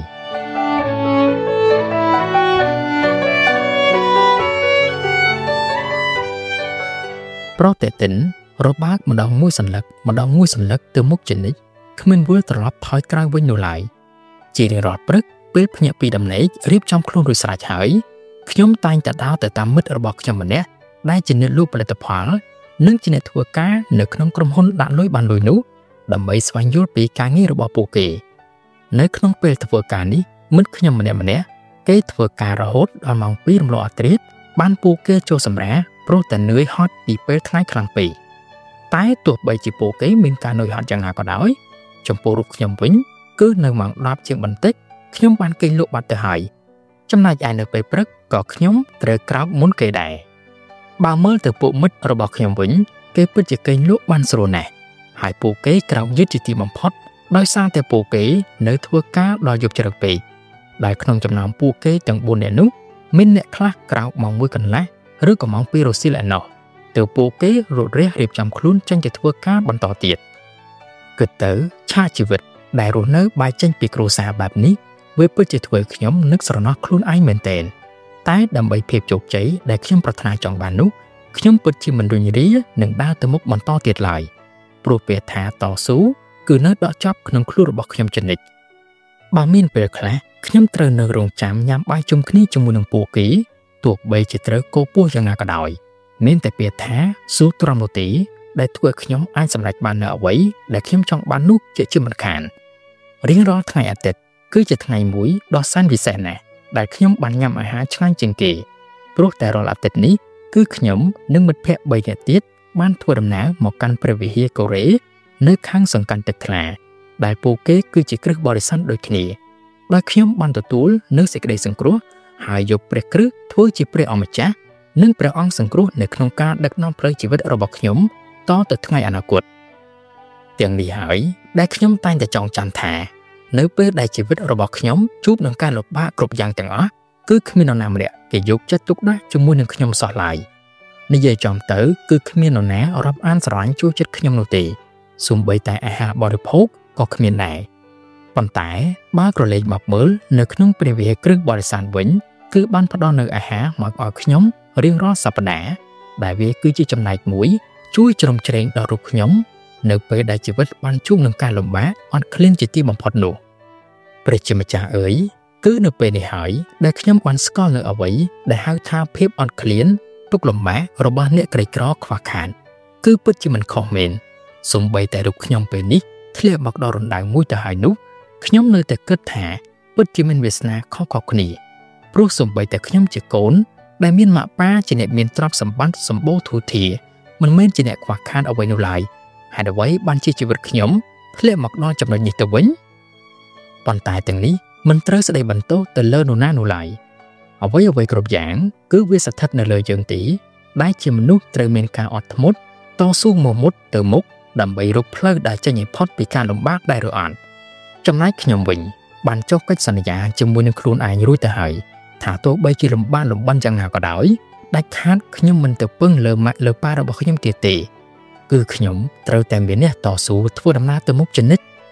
ប្រតិទិនរបាកម្ដងមួយសន្លឹកទៅមុខជានិច្ចគ្មានវិលត្រឡប់ថយក្រោយវិញនោះឡើយជារៀងរាល់ព្រឹកពេលភ្ញាក់ពីដំណេករៀបចំខ្លួនរួចស្រេចហើយខ្ញុំតែងតែដើរទៅតាមមិត្តរបស់ខ្ញុំម្នាក់ដែលជាអ្នកលក់ផលិតផលនិងជាអ្នកធ្វើការនៅក្នុងក្រុមហ៊ុនដាក់លុយបានលុយនោះដើម្បីស្វែងយល់ពីការងាររបស់ពួកគេនៅក្នុងពេលធ្វើការនេះមិត្តខ្ញុំម្នាក់គេធ្វើការរហូតដល់ម៉ោង 2 រំលងអធ្រាត្របានពួកគេចូលសម្រាកព្រោះតែនឿយហត់ពីពេលថ្ងៃខ្លាំងពេកតែទោះបីជាពួកគេមានការនឿយហត់យ៉ាងណាក៏ដោយចំពោះរូបខ្ញុំវិញគឺនៅម៉ោង 10 ជាងបន្តិចខ្ញុំបានគេងលក់បាត់ទៅហើយចំណែកឯនៅពេលព្រឹកក៏ខ្ញុំត្រូវក្រោកមុនគេដែរបើមើលទៅពួកមិត្តរបស់ខ្ញុំវិញគេពិតជាគេងលក់បានស្រួលណាស់ហើយពួកគេក្រោកយឺតជាទីបំផុតដោយសារតែពួកគេនៅធ្វើការដល់យប់ជ្រៅពេកដែលក្នុងចំណោមពួកគេទាំង4នាក់នោះមានអ្នកខ្លះក្រោកម៉ោង 1 កន្លះឬក៏ម៉ោង 2 រសៀលឯណោះទើបពួកគេរត់រះរៀបចំខ្លួនចេញទៅធ្វើការបន្តទៀតគិតទៅឆាកជីវិតដែលរស់នៅបែកចេញពីគ្រួសារបែបនេះវាពិតជាធ្វើខ្ញុំនឹកស្រណោះខ្លួនឯងមែនទែនតែដើម្បីភាពជោគជ័យដែលខ្ញុំប្រាថ្នាចង់បាននោះខ្ញុំពិតជាមិនរុញរានឹងដើរទៅមុខបន្តទៀតឡើយព្រោះពេលថាតស៊ូគឺនៅដកចប់ក្នុងខ្លួនរបស់ខ្ញុំជានិច្ចបើមានពេលខ្លះខ្ញុំត្រូវនៅរងចាំញ៉ាំបាយជុំគ្នាជាមួយនឹងពួកគេទោះបីជាត្រូវកោពោះយ៉ាងណាក៏ដោយមានតែពេលថាស៊ូទ្រាំនោះទេដែលធ្វើឲ្យខ្ញុំអាចសម្រេចបាននូវអ្វីដែលខ្ញុំចង់បាននោះជាមិនខានរៀងរាល់ថ្ងៃអាទិត្យគឺជាថ្ងៃមួយដ៏សែនពិសេសណាស់ដែលខ្ញុំបានញ៉ាំអាហារឆ្ងាញ់ជាងគេព្រោះតែរាល់អាទិត្យនេះគឺខ្ញុំនិងមិត្តភ័ក្តិ3នាក់ទៀតបានធ្វើដំណើរមកកាន់ព្រះវិហារកូរ៉េនៅខាងសង្កាត់ទឹកថ្លាដែលពួកគេគឺជាគ្រឹះបរិស័ទដូចគ្នាដោយខ្ញុំបានទទួលនូវសេចក្តីសង្គ្រោះហើយយកព្រះគ្រឹះធ្វើជាព្រះអម្ចាស់និងព្រះអង្គសង្គ្រោះនៅក្នុងការដឹកនាំផ្លូវជីវិតរបស់ខ្ញុំតទៅថ្ងៃអនាគតទាំងនេះហើយដែលខ្ញុំតែងតែចងចាំថានៅពេលដែលជីវិតរបស់ខ្ញុំជួបនឹងការលំបាកគ្រប់យ៉ាងទាំងអស់គឺគ្មាននរណាម្នាក់គេយកចិត្តទុកដាក់ជាមួយនឹងខ្ញុំសោះឡើយនិយាយចំទៅគឺគ្មាននរណារាប់អានស្រឡាញ់ជួយចិត្តខ្ញុំនោះទេសូម្បីតែអាហារបរិភោគក៏គ្មានដែរប៉ុន្តែបើក្រឡេកមកមើលនៅក្នុងព្រះវិហារគ្រឹះបរិស័ទវិញគឺបានផ្ដល់នូវអាហារមកឲ្យខ្ញុំរៀងរាល់សប្តាហ៍ដែលវាគឺជាចំណែកមួយជួយជ្រោមជ្រែងដល់រូបខ្ញុំនៅពេលដែលជីវិតបានជួបនឹងការលំបាកអត់ឃ្លានជាទីបំផុតនោះព្រះជាម្ចាស់អើយគឺនៅពេលនេះហើយដែលខ្ញុំបានស្គាល់នៅអ្វីដែលហៅថាភាពអត់ឃ្លានទុក្ខលំបាករបស់អ្នកក្រីក្រខ្វះខាតគឺពិតជាមិនខុសមែនសូម្បីតែរូបខ្ញុំពេលនេះធ្លាក់មកដល់រណ្ដៅមួយទៅហើយនោះខ្ញុំនៅតែគិតថាពិតជាមានវាសនាខុសៗគ្នាព្រោះសូម្បីតែខ្ញុំជាកូនដែលមានម៉ាក់ប៉ាជាអ្នកមានទ្រព្យសម្បត្តិសម្បូរធូរធារមិនមែនជាអ្នកខ្វះខាតអ្វីនោះឡើយហេតុអ្វីបានជាជីវិតខ្ញុំធ្លាក់មកដល់ចំណុចនេះទៅវិញប៉ុន្តែទាំងនេះមិនត្រូវស្ដីបន្ទោសទៅលើនរណានោះឡើយអ្វីគ្រប់យ៉ាងគឺវាស្ថិតនៅលើយើងទេដែលជាមនុស្សត្រូវមានការអត់ធ្មត់តស៊ូមកមុតទៅមុខដើម្បីរកផ្លូវដែលចេញឲ្យផុតពីការលំបាកដែលរអាក់ចំណែកខ្ញុំវិញបានចុះកិច្ចសន្យាជាមួយនឹងខ្លួនឯងរួចទៅហើយថាទោះបីជាលំបាកលំបិនយ៉ាងណាក៏ដោយដាច់ខាតខ្ញុំមិនទៅពឹងលើម៉ាក់លើប៉ារបស់ខ្ញុំទៀតទេគឺខ្ញុំត្រូវតែមានអ្នកតស៊ូធ្វើដំណើរទៅមុខជានិច្ច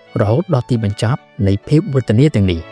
រហូតដល់ទីបញ្ចប់នៃភាពវេទនាទាំងនេះ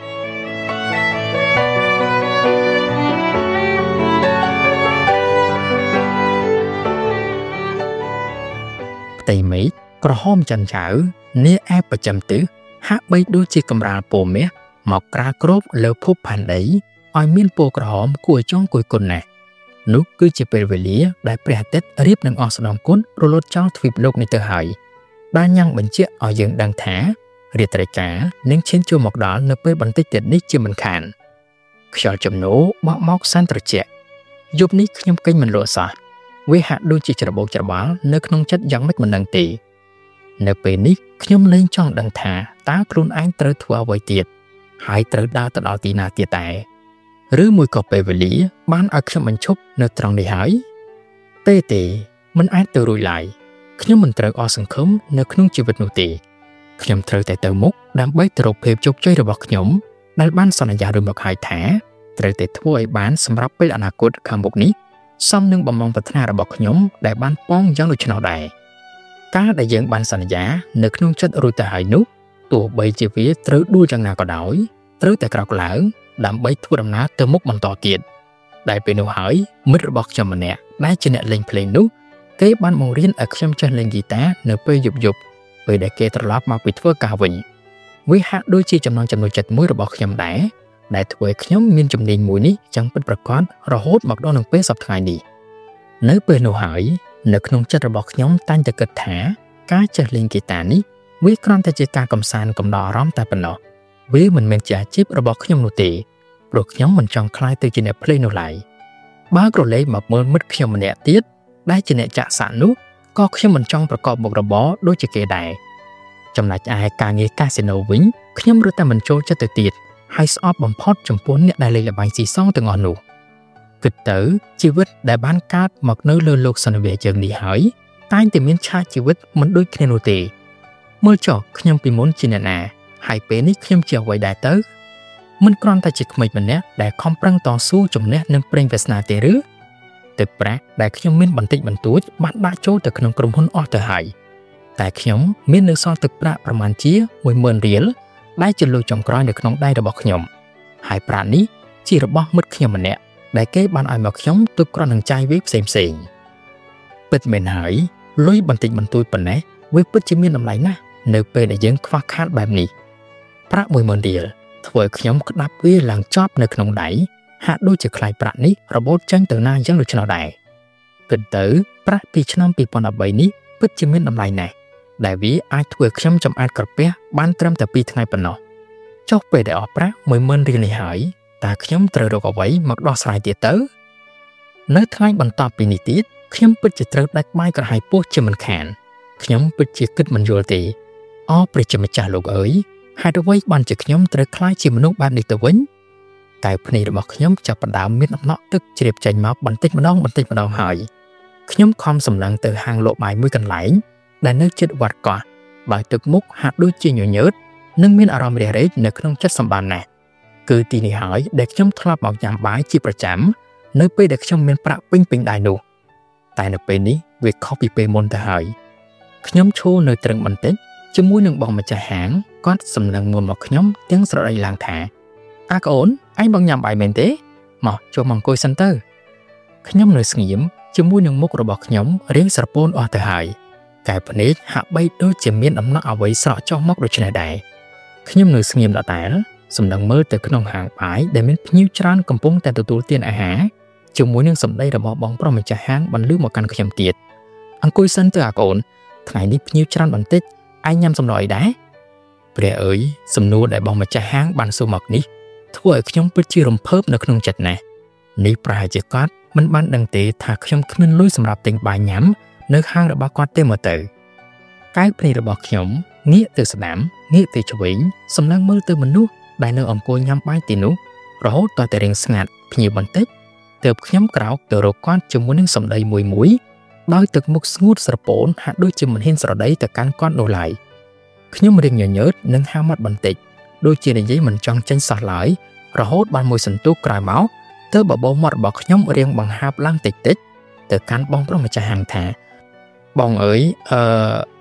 ផ្ទៃមេឃក្រហមចន្ទចៅនាឯប្រចាំទិសហាក់បីដូចជាកម្រាលពណ៌មាសមកក្រាលគ្របលើភពផែនដីឲ្យមានពណ៌ក្រហមគួរឲ្យចង់គយគន់ណាស់នោះគឺជាពេលវេលាដែលព្រះអាទិត្យរៀបនឹងអស់ស្ដងគុណរលត់ចោលទ្វីបលោកនេះទៅហើយបានញ៉ាំងបញ្ជាក់ឲ្យយើងដឹងថារាត្រីកាលនឹងឈានចូលមកដល់នៅពេលបន្តិចទៀតនេះជាមិនខានខ្យល់ជំនោបក់មកសានត្រជាក់យប់នេះខ្ញុំគេងមិនលក់សោះវាហាក់ដូចជាច្របូកច្របល់នៅក្នុងចិត្តយ៉ាងម៉េចមិនដឹងទេនៅពេលនេះខ្ញុំលែងចង់ដឹងថាតើខ្លួនឯងត្រូវធ្វើអ្វីទៀតហើយត្រូវដើរទៅដល់ទីណាទៀតតែឬមួយក៏ពេលវេលាបានឲ្យខ្ញុំបញ្ឈប់នៅត្រង់នេះហើយទេមិនអាចទៅរួចឡើយខ្ញុំមិនត្រូវអស់សង្ឃឹមនៅក្នុងជីវិតនោះទេខ្ញុំត្រូវតែទៅមុខដើម្បីទៅរកភាពជោគជ័យរបស់ខ្ញុំដែលបានសន្យារួចមកហើយថាត្រូវតែធ្វើឲ្យបានសម្រាប់ពេលអនាគតខាងមុខនេះសមនឹងបំណងប្រាថ្នារបស់ខ្ញុំដែលបានប៉ងយ៉ាងដូចនោះដែរការដែលយើងបានសន្យានៅក្នុងចិត្តរួចទៅហើយនោះទោះបីជាវាត្រូវដួលយ៉ាងណាក៏ដោយត្រូវតែក្រោកឡើងដើម្បីធ្វើដំណើរទៅមុខបន្តទៀតដែលពេលនោះហើយមិត្តរបស់ខ្ញុំម្នាក់ដែលជាអ្នកលេងភ្លេងនោះគេបានបង្រៀនឲ្យខ្ញុំចេះលេងហ្គីតានៅពេលយប់ពេលដែលគេត្រឡប់មកពីធ្វើការវិញវាហាក់ដូចជាចំណងចំណុចចិត្តមួយរបស់ខ្ញុំដែរដែលធ្វើឲ្យខ្ញុំមានជំនាញមួយនេះចឹងពិតប្រាកដរហូតមកដល់នឹងពេលសប្តាហ៍នេះនៅពេលនោះហើយនៅក្នុងចិត្តរបស់ខ្ញុំតែងតែគិតថាការចេះលេងហ្គីតានេះវាគ្រាន់តែជាការកម្សាន្តកំដរអារម្មណ៍តែប៉ុណ្ណោះវាមិនមែនជាអាជីពរបស់ខ្ញុំនោះទេព្រោះខ្ញុំមិនចង់ក្លាយទៅជាអ្នកភ្លេងនោះឡើយបើក្រឡេកមកមើលមិត្តខ្ញុំម្នាក់ទៀតដែលជាអ្នកចាក់សាក់នោះក៏ខ្ញុំមិនចង់ប្រកបមុខរបរដូចជាគេដែរចំណែកឯការងារកាស៊ីណូវិញខ្ញុំរត់តែមិនចូលចិត្តទៅទៀតហើយស្អប់បំផុតចំពោះអ្នកដែលលេងល្បែងស៊ីសងទាំងអស់នោះគិតទៅជីវិតដែលបានកើតមកនៅលើលោកសន្និវាសយើងនេះហើយតែងតែមានឆាកជីវិតមិនដូចគ្នានោះទេមើលចុះខ្ញុំពីមុនជាអ្នកណាហើយពេលនេះខ្ញុំជាអ្វីដែរទៅមិនគ្រាន់តែជាក្មេងម្នាក់ដែលខំប្រឹងតស៊ូជំនះនឹងប្រេងវាសនាទេឬទឹកប្រាក់ដែលខ្ញុំមានបន្តិចបន្តួចបានដាក់ចូលទៅក្នុងក្រុមហ៊ុនអស់ទៅហើយតែខ្ញុំមាននៅសល់ទឹកប្រាក់ប្រមាណជា 10,000 រៀលដែលជាលុយចុងក្រោយនៅក្នុងដៃរបស់ខ្ញុំហើយប្រាក់នេះជារបស់មិត្តខ្ញុំម្នាក់ដែលគេបានឲ្យមកខ្ញុំទុកគ្រាន់នឹងចាយវាផ្សេងពិតមែនហើយលុយបន្តិចបន្តួចប៉ុណ្ណេះវាពិតជាមានតម្លៃណាស់នៅពេលដែលយើងខ្វះខាតបែបនេះប្រាក់ 10,000 រៀលធ្វើឲ្យខ្ញុំក្តាប់វាឡើងចប់នៅក្នុងដៃហាក់ដូចជាខ្លាយប្រាក់នេះរបូតចេញទៅណាយ៉ាងដូចនោះដែរគិតទៅប្រាក់ពីឆ្នាំ2013នេះពិតជាមានតម្លៃណាស់ដែលវាអាចធ្វើឲ្យខ្ញុំចំអាតក្រពះបានត្រឹមតែ2ថ្ងៃប៉ុណ្ណោះចុះពេលដែលអស់ប្រាក់ 10,000 រៀលនេះហើយតើខ្ញុំត្រូវរកអ្វីមកដោះស្រាយទៀតទៅនៅថ្ងៃបន្ទាប់ពីនេះទៀតខ្ញុំពិតជាត្រូវដាច់បាយក្រហាយពោះជាមិនខានខ្ញុំពិតជាគិតមិនយល់ទេព្រះជាម្ចាស់លោកអើយហេតុអ្វីបានជាខ្ញុំត្រូវក្លាយជាមនុស្សបែបនេះទៅវិញកែវភ្នែករបស់ខ្ញុំចាប់ផ្ដើមមានអំណក់ទឹកជ្រាបចេញមកបន្តិចម្ដងហើយខ្ញុំខំសម្លឹងទៅហាងលក់បាយមួយកន្លែងដែលនៅជិតវត្តកោះបើទឹកមុខហាក់ដូចជាញញើតនិងមានអារម្មណ៍រះរេចនៅក្នុងចិត្តសម្បើមណាស់គឺទីនេះហើយដែលខ្ញុំធ្លាប់មកញ៉ាំបាយជាប្រចាំនៅពេលដែលខ្ញុំមានប្រាក់ពេញដៃនោះតែនៅពេលនេះវាខុសពីពេលមុនទៅហើយខ្ញុំឈរនៅត្រឹងបន្តិចជាមួយនឹងបងម្ចាស់ហាងគាត់សម្លឹងមុនមកខ្ញុំទាំងស្រដីឡើងថាកូនឯងបងញ៉ាំបាយមែនទេមកចូលមកអង្គុយសិនទៅខ្ញុំនៅស្ងៀមជាមួយនឹងមុខរបស់ខ្ញុំរៀងស្រពោនអស់ទៅហើយកែភ្នែកហាក់បីដូចជាមានអំណក់អ្វីស្រក់ចុះមកដូចនេះដែរខ្ញុំនៅស្ងៀមដដែលសម្លឹងមើលទៅក្នុងហាងបាយដែលមានភ្ញៀវច្រើនកំពុងតែទទួលទានអាហារជាមួយនឹងសម្ដីរបស់បងប្រុសម្ចាស់ហាងបន្លឺមកកាន់ខ្ញុំទៀតអង្គុយសិនទៅកូនថ្ងៃនេះភ្ញៀវច្រើនបន្តិចឯងញ៉ាំសម្លអីដែរព្រះអើយសំណួរដែលបងម្ចាស់ហាងបានសួរមកនេះធ្វើឲ្យខ្ញុំពិតជារំភើបនៅក្នុងចិត្តណាស់នេះប្រហែលជាគាត់មិនបានដឹងទេថាខ្ញុំគ្មានលុយសម្រាប់ទិញបាយញ៉ាំនៅហាងរបស់គាត់ទេមកទៅកែវភ្នែករបស់ខ្ញុំងាកទៅស្ដាំងាកទៅឆ្វេងសម្លឹងមើលទៅមនុស្សដែលនៅអង្គុយញ៉ាំបាយទីនោះរហូតដល់តែរៀងស្ងាត់ភ្ញៀវបន្តិចទើបខ្ញុំក្រោកទៅរកគាត់ជាមួយនឹងសម្ដីមួយដោយទឹកមុខស្ងួតស្រពោនហាក់ដូចជាមិនហ៊ានស្រដីទៅកាន់គាត់នោះឡើយខ្ញុំរៀងញញើតនិងហាមាត់បន្តិចដូចជានិយាយមិនចង់ចេញសោះឡើយរហូតបានមួយសន្ទុះក្រោយមកទើបបបោមាត់របស់ខ្ញុំរៀងបង្ហើបឡើងតិចទៅកាន់បងប្រុសម្ចាស់ហាងថាបងអើយ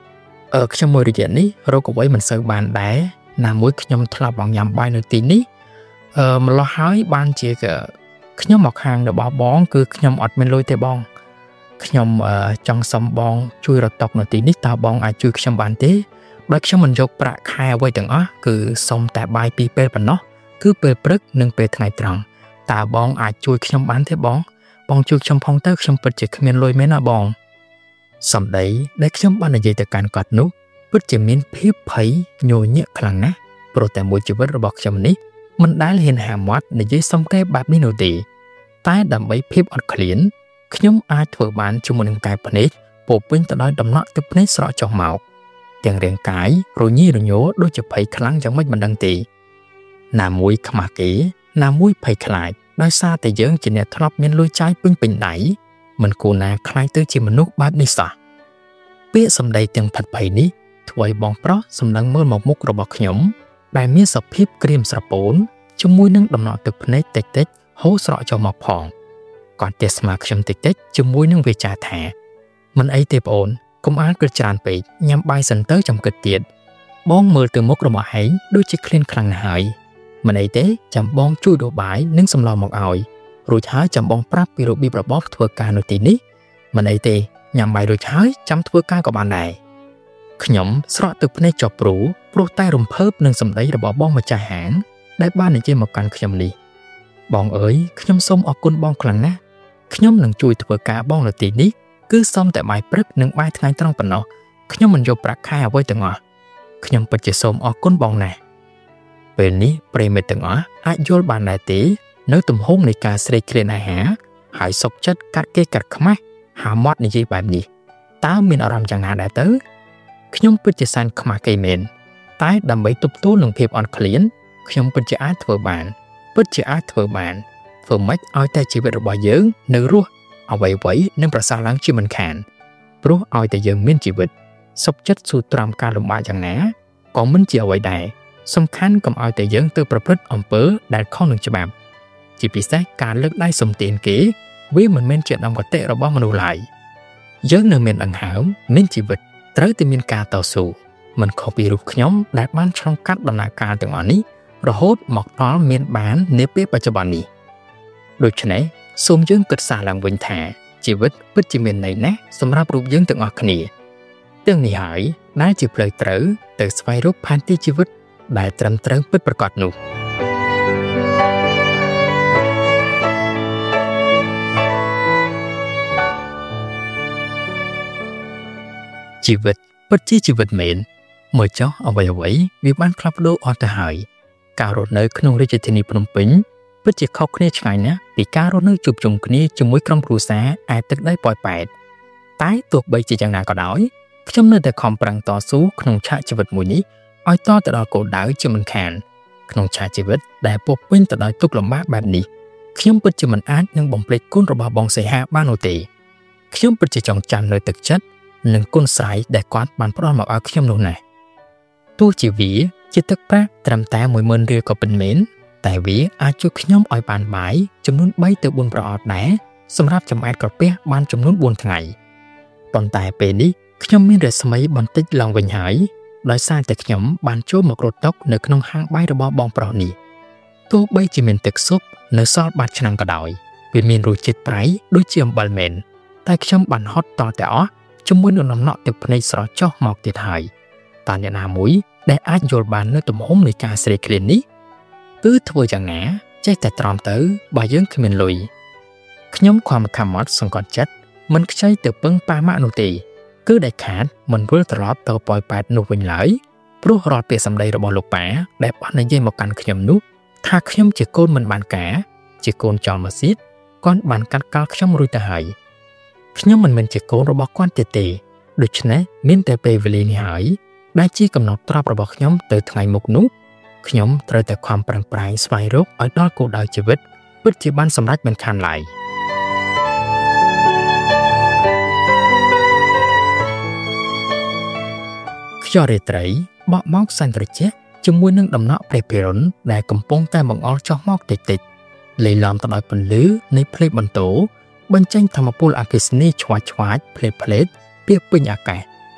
ខ្ញុំមួយរយៈនេះរកអ្វីមិនសូវបានដែរណាមួយខ្ញុំធ្លាប់បងញ៉ាំបាយនៅទីនេះម្ល៉េះហើយបានជាខ្ញុំមកខាងរបស់បងគឺខ្ញុំអត់មានលុយទេបងខ្ញុំចង់សុំបងជួយរត់តុកនៅទីនេះតើបងអាចជួយខ្ញុំបានទេបើខ្ញុំមិនយកប្រាក់ខែអ្វីទាំងអស់គឺសុំតែបាយ2ពេលប៉ុណ្ណោះគឺពេលព្រឹកនិងពេលថ្ងៃត្រង់តើបងអាចជួយខ្ញុំបានទេបងជួយខ្ញុំផងទៅខ្ញុំពិតជាគ្មានលុយមែនណាបងសម្ដីដែលខ្ញុំបាននិយាយទៅកាន់គាត់នោះពិតជាមានភាពភ័យញញឹកខ្លាំងណាស់ព្រោះតែមួយជីវិតរបស់ខ្ញុំនេះមិនដែលហ៊ានហាមាត់និយាយសុំគេបែបនេះនោះទេតែដើម្បីភាពអត់ឃ្លានខ្ញុំអាចធ្វើបានជាមួយនឹងកាយភ្នែកពោពេញទៅដោយដំណក់ទឹកភ្នែកស្រក់ចុះមកទាំងរាងកាយរញីរញោដូចជាភ័យខ្លាំងយ៉ាងម៉េចមិនដឹងទេណាមួយខ្មាស់គេណាមួយភ័យខ្លាចដោយសារតែយើងជាអ្នកធ្លាប់មានលុយចាយពេញដៃមិនគួរណាខ្លាចទៅជាមនុស្សបែបនេះសោះពាក្យសម្ដីទាំងផិតភ័យនេះធ្វើឲ្យបងប្រុសសម្លឹងមើលមកមុខរបស់ខ្ញុំដែលមានសភាពក្រៀមស្រពោនជាមួយនឹងដំណក់ទឹកភ្នែកតិចហូរស្រក់ចូលមកផងគាត់ទះស្មាខ្ញុំតិចជាមួយនឹងវាចាថាមិនអីទេបងអូនកុំអាលគិតច្រើនពេកញ៉ាំបាយសិនទៅចាំគិតទៀតបងមើលទៅមុខរបស់ហែងដូចជាឃ្លានខ្លាំងណាស់ហើយមិនអីទេចាំបងជួយដួសបាយនិងសម្លមកឲ្យរួចហើយចាំបងប្រាប់ពីរបៀបរបបធ្វើការនៅទីនេះមិនអីទេញ៉ាំបាយរួចហើយចាំធ្វើការក៏បានដែរខ្ញុំស្រក់ទឹកភ្នែកចុះព្រោះតែរំភើបនឹងសម្ដីរបស់បងម្ចាស់ហាងដែលបាននិយាយមកកាន់ខ្ញុំនេះបងអើយខ្ញុំសូមអរគុណបងខ្លាំងណាស់ខ្ញុំនឹងជួយធ្វើការបងនៅទីនេះគឺសុំតែបាយព្រឹកនិងបាយថ្ងៃត្រង់ប៉ុណ្ណោះខ្ញុំមិនយកប្រាក់ខែអ្វីទាំងអស់ខ្ញុំពិតជាសូមអរគុណបងណាស់ពេលនេះប្រិមិត្តទាំងអស់អាចយល់បានដែរទេនៅទំហំនៃការស្រេកឃ្លានអាហារហើយសុខចិត្តកាត់គេកាត់ខ្មាស់ហាមាត់និយាយបែបនេះតើមានអារម្មណ៍យ៉ាងណាដែរទៅខ្ញុំពិតជាសែនខ្មាស់គេមែនតែដើម្បីទប់ទល់នឹងភាពអន់ឃ្លានខ្ញុំពិតជាអាចធ្វើបានធ្វើម៉េចឲ្យតែជីវិតរបស់យើងនៅរស់អ្វីនឹងប្រសើរឡើងជាមិនខានព្រោះឲ្យតែយើងមានជីវិតសុខចិត្តស៊ូទ្រាំការលំបាកយ៉ាងណាក៏មិនជាអ្វីដែរសំខាន់កុំឲ្យតែយើងទៅប្រព្រឹត្តអំពើដែលខុសនឹងច្បាប់ជាពិសេសការលើកដៃសំទានគេវាមិនមែនជាដំណគតិរបស់មនុស្សឡើយយើងនៅមានដង្ហើមមានជីវិតត្រូវតែមានការតស៊ូមិនខុសពីរូបខ្ញុំដែលបានឆ្លងកាត់ដំណើរការទាំងអស់នេះរហូតមកដល់មានបាននាពេលបច្ចុប្បន្ននេះដូច្នេះសូមយើងគិតសារឡើងវិញថាជីវិតពិតជាមានន័យណាស់សម្រាប់រូបយើងទាំងអស់គ្នាទាំងនេះហើយដែលជាផ្លូវត្រូវទៅស្វែងរកផែនទីជីវិតដែលត្រឹមត្រូវពិតប្រាកដនោះជីវិតពិតជាជីវិតមែនមើលចុះអ្វីវាបានផ្លាស់ប្ដូរអស់ទៅហើយការរស់នៅក្នុងរាជធានីភ្នំពេញពិតជាខុសគ្នាឆ្ងាយណាស់ពីការរស់នៅជួបជុំគ្នាជាមួយក្រុមគ្រួសារឯទឹកដីប៉ោយប៉ែតតែទោះបីជាយ៉ាងណាក៏ដោយខ្ញុំនៅតែខំប្រឹងតស៊ូក្នុងឆាកជីវិតមួយនេះឲ្យតទៅដល់គោលដៅជាមិនខានក្នុងឆាកជីវិតដែលពោពេញទៅដោយទុក្ខលំបាកបែបនេះខ្ញុំពិតជាមិនអាចនឹងបំភ្លេចគុណរបស់បងសីហាបាននោះទេខ្ញុំពិតជាចង់ចាំនៅទឹកចិត្តនិងគុណស្រ័យដែលគាត់បានផ្ដល់មកឲ្យខ្ញុំនោះណាស់ទោះជាវាជាទឹកប្រាក់ត្រឹមតែ 10000 រៀលក៏ពិតមែនតែវាអាចជួយខ្ញុំឲ្យបានបាយចំនួន3ទៅ4ប្រអប់ដែរសម្រាប់ចម្អែតក្រពះបានចំនួន4ថ្ងៃប៉ុន្តែពេលនេះខ្ញុំមានរស្មីបន្តិចឡើងវិញហើយដោយសារតែខ្ញុំបានចូលមករត់តុនៅក្នុងហាងបាយរបស់បងប្រុសនេះទោះបីជាមានទឹកស៊ុបនៅសល់បាត់ឆ្នាំងក៏ដោយវាមានរសជាតិប្រៃដូចជាអំបិលមែនតែខ្ញុំបានហត់តតែអស់ជាមួយនឹងដំណក់ទឹកភ្នែកស្រស់ចុះមកទៀតហើយតើអ្នកណាមួយដែលអាចយល់បាននៅទំហំនៃការស្រេកឃ្លាននេះគឺធ្វើយ៉ាងណាចេះតែត្រង់ទៅបើយើងគ្មានលុយខ្ញុំខំខំមាត់សង្កត់ចិត្តមិនខ្ចីទៅពឹងប៉ាម៉ាក់នោះទេគឺដែលខាតមិនវិលត្រឡប់ទៅប៉ោយប៉ែតនោះវិញឡើយព្រោះរាល់ពាក្យសម្ដីរបស់លោកប៉ាដែលបាននិយាយមកកាន់ខ្ញុំនោះថាខ្ញុំជាកូនមិនបានការជាកូនចោលមកសៀតគាត់បានកាត់កាល់ខ្ញុំរួចទៅហើយខ្ញុំមិនមែនជាកូនរបស់គាត់ទេដូច្នេះមានតែពេលវេលានេះហើយដែលជាកំណត់ត្រាប់របស់ខ្ញុំទៅថ្ងៃមុខនោះខ្ញុំត្រូវតែខំប្រឹងប្រែងស្វែងរកឲ្យដល់គោលដៅជីវិតពិតជាបានសម្រេចមិនខានឡើយខ្យល់រាត្រីបក់មកសែនត្រជាក់ជាមួយនឹងដំណក់ព្រះភិរុនដែលកំពុងតែបង្អុរចុះមកតិចៗលៃឡំទៅដោយពន្លឺនៃភ្លើងបន្ទោបញ្ចេញធម្មពលអគ្គិសនីឆ្វាចផ្លេតពាកពេញអាកាស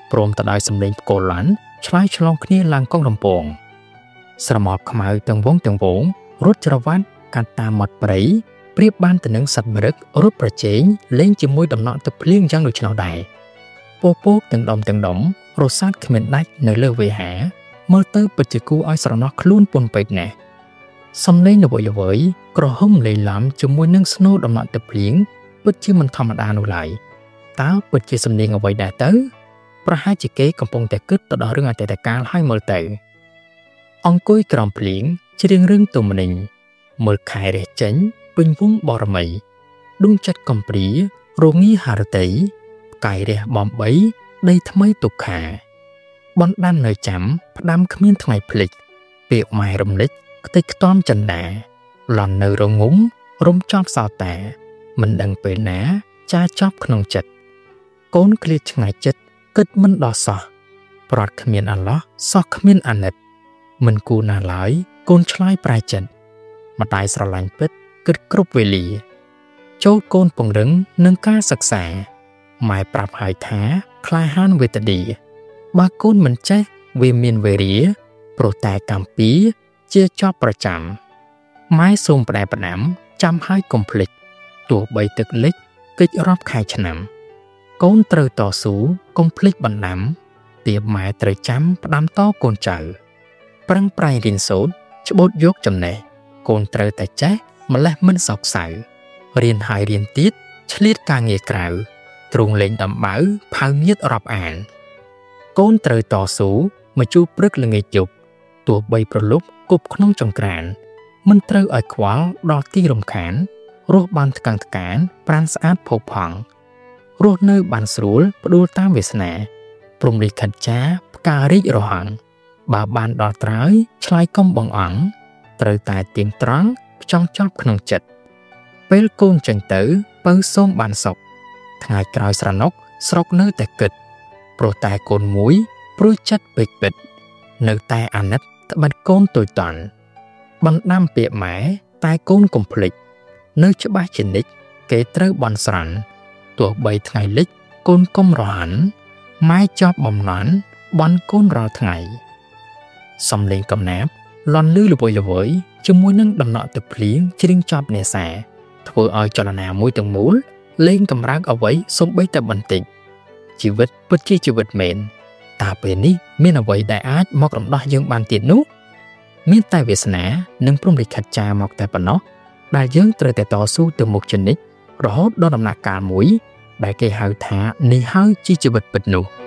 ព្រមទៅដោយសម្លេងផ្គរឡានឆ្លើយឆ្លងគ្នាឡើងកងរំពងស្រមោលខ្មៅទាំងវងរត់ច្រវាត់កាត់តាមមាត់ព្រៃប្រៀបបានទៅនឹងសត្វមរឹករត់ប្រជែងលេងជាមួយដំណក់ទឹកភ្លៀងយ៉ាងដូចនោះដែរពពកទាំងដុំរសាទគ្មានដាច់នៅលើវេហាមើលទៅពិតជាគួរឲ្យស្រណោះខ្លួនពន់ពេកណាស់សំឡេងល្វើយក្រហមលេីឡាំជាមួយនឹងស្នូរដំណក់ទឹកភ្លៀងពិតជាមិនធម្មតានោះឡើយតើពិតជាសំឡេងអ្វីដែរទៅប្រហែលជាគេកំពុងតែគិតទៅដល់រឿងអតីតកាលហើយមើលទៅអង្គុយក្រោមភ្លៀងច្រៀងរឿងទុំមនិញមើលខែរះចេញពេញវងបរមីដួងចិត្តកំព្រារងាហារតីផ្កាយរះបំបីដីថ្មីទុក្ខាបណ្ដាំនៅចាំផ្ដាំគ្មានថ្ងៃភ្លេចពាក្យម៉ែរំលេចខ្ទេចខ្ទាំចិនដាលន់នៅរងំរំចប់សោតាមិនដឹងពេលណាចាចប់ក្នុងចិត្តកូនឃ្លាតឆ្ងាយចិត្តគិតមិនដោះសោះប្រត់គ្មានអាឡោះសោះគ្មានអាណិតមិនគូណាឡើយកូនឆ្លើយប្រែចិត្តម្ដាយស្រឡាញ់ពិតគិតគ្រប់វេលាចូលកូនពង្រឹងនឹងការសិក្សាម៉ែប្រាប់ហើយថាក្លាហានវេទឌីបើកូនមិនចេះវាមានវេរាព្រោះតែកម្មពីជាចប់ប្រចាំម៉ែសូមផ្ដែផ្ដាំចាំហើយកុំភ្លេចទោះបីទឹកលិចកិច្ចរាប់ខែឆ្នាំកូនត្រូវតស៊ូកុំភ្លេចបណ្ដាំទាបម៉ែត្រូវចាំផ្ដាំតកូនចៅប្រឹងប្រែងរៀនសូត្រច្បូតយកចំណេះកូនត្រូវតែចេះម្លេះមិនសោកសៅរៀនហើយរៀនទៀតឆ្លៀតការងារក្រៅទ្រង់លេងដំបៅផៅងៀតរាប់អានកូនត្រូវតស៊ូមកជួបព្រឹកល្ងាចយប់ទោះបីប្រលប់គប់ក្នុងចង្ក្រានមិនត្រូវឲ្យខ្វល់ដល់ទីរំខានរស់បានថ្កាំងថ្កានប្រាណស្អាតផូរផង់រស់នៅបានស្រួលផ្ដួលតាមវាសនាព្រំលិខិតចាផ្ការីករហ័ងបើបានដល់ត្រើយឆ្លើយកុំបងអង្គត្រូវតែទៀងត្រង់ចង់ចប់ក្នុងចិត្តពេលកូនចេញទៅបើសូមបានសុខថ្ងៃក្រោយស្រណុកស្រុកនៅតែគិតព្រោះតែកូនមួយព្រួយចិត្តពេកពិតនៅតែអាណិតត្បិតកូនតូចតន់បណ្ដាំពាក្យម៉ែតែកូនកុំភ្លេចនៅច្បាស់ជានិច្ចគេត្រូវបន់ស្រន់ទោះបីថ្ងៃលិចកូនកុំរហាន់ម៉ែចប់បំណន់បន់កូនរាល់ថ្ងៃសំលេងកំណាបលន់លឺល្វើយជាមួយនឹងដំណក់ទឹកភ្លៀងជ្រៀងចប់នេសាធ្វើឲ្យចលនាមួយទាំងមូលលេងកម្រើកអ្វីសូម្បីតែបន្តិចជីវិតពិតជាជីវិតមែនតើពេលនេះមានអ្វីដែលអាចមករំដោះយើងបានទៀតនោះមានតែវាសនានិងព្រំលិខិតចាមកតែប៉ុណ្ណោះដែលយើងត្រូវតែតស៊ូទៅមុខជានិច្ចរហូតដល់ដំណាក់កាលមួយដែលគេហៅថានេះហើយជាជីវិតពិតនោះ